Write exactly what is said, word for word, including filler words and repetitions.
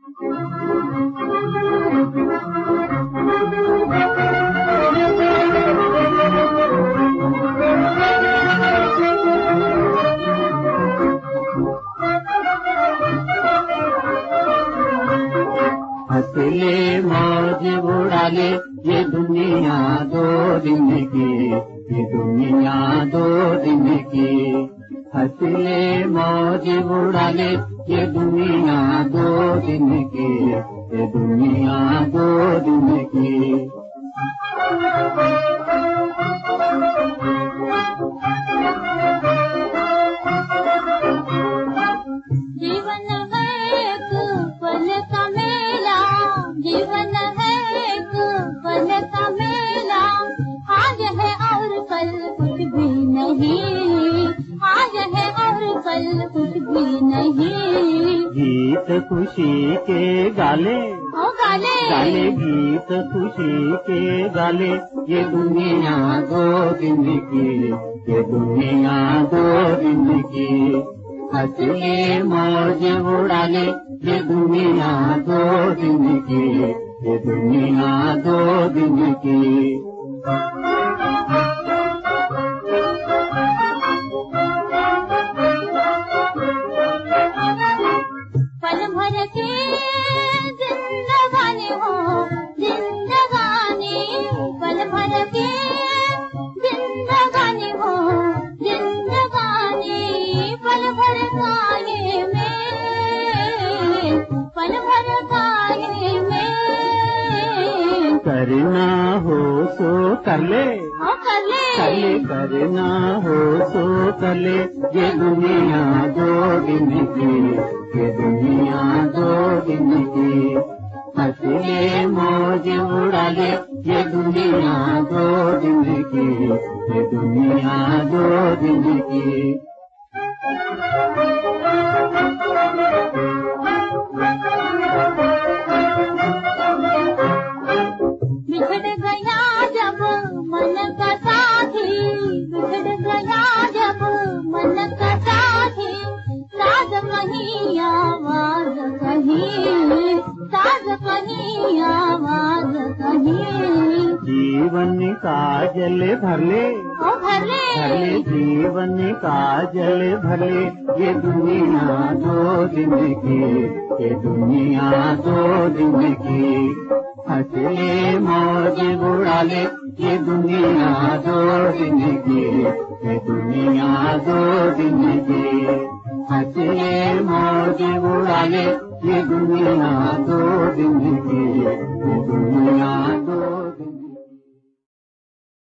हंसले मौज उड़ा ले ये दुनिया दो दिन की, ये दुनिया दो दिन की। हंसले मौज उड़ा ले ये दुनिया दो दिन की, ये दुनिया दो दिन की। जीवन है एक पल का मेला, जीवन है एक पल का मेला। आज है और कल कुछ भी नहीं, आज है और कल कुछ भी नहीं। गीत खुशी के गाले, ओ गाले गाले गीत खुशी के गाले, ये दुनिया दो दिन की, ये दुनिया दो दिन की। हंसले मौज उड़ा ले ये दुनिया दो दिन की, ये दुनिया दो दिन की। पल भर के जिंदगानी हो, जिंदगानी पल भर के जिंदगानी हो, जिंदगानी पल भर काये में, पल भर काये में। करना हो सो कर ले, ओ कर ले कर ले करना हो सो कर ले, ये दुनिया दो दिन की, ये दुनिया दो दिन की। हंसले मौज उड़ा ले ये दुनिया दो दिन की, ये दुनिया दो दिन की। बिछड़ गया जब मन का साथी, बिछड़ गया जब मन का साथी। साज कहीं आवाज कहीं, साज कहीं आवाज कहीं। जीवन का जल भर ले, ओ भर ले भर ले जीवन का जल भर ले, ये दुनिया दो दिन की, ये दुनिया दो दिन की। हंसले मौज उड़ा ले ये दुनिया दो दिन की, ये दुनिया दो दिन की। हंसले मौज उड़ा ले ये दुनिया